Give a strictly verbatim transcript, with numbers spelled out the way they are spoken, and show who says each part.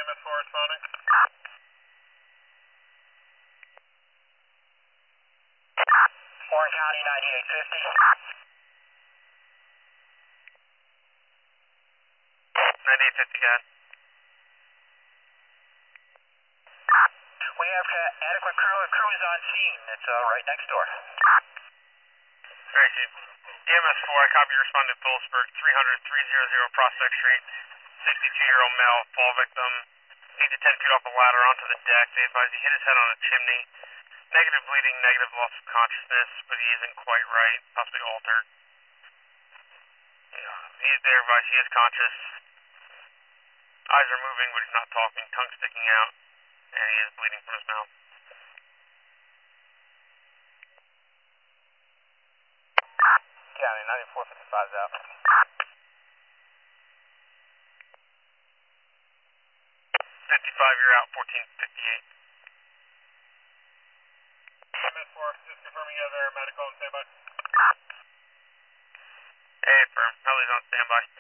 Speaker 1: S four responding.
Speaker 2: Warren County, ninety-eight fifty.
Speaker 1: ninety-eight fifty, guys.
Speaker 2: We have uh, adequate crew. A crew is on scene. It's uh, right next door.
Speaker 1: Very good. E M S four, I copy you responding to Phillipsburg, three hundred, three hundred Prospect Street, sixty-two-year-old male, fall victim, eight to ten feet off a ladder onto the deck. They advise he hit his head on a chimney. Negative bleeding, negative loss of consciousness, but he isn't quite right, possibly altered. Yeah, he's there, advised he is conscious. Eyes are moving, but he's not talking, tongue sticking out, and he is bleeding from his mouth.
Speaker 2: County, ninety-four fifty-five is out.
Speaker 1: fifty-five, you're out, fourteen fifty-eight. E M S four, just confirming you have air medical on standby. Hey, firm, Heli's on standby.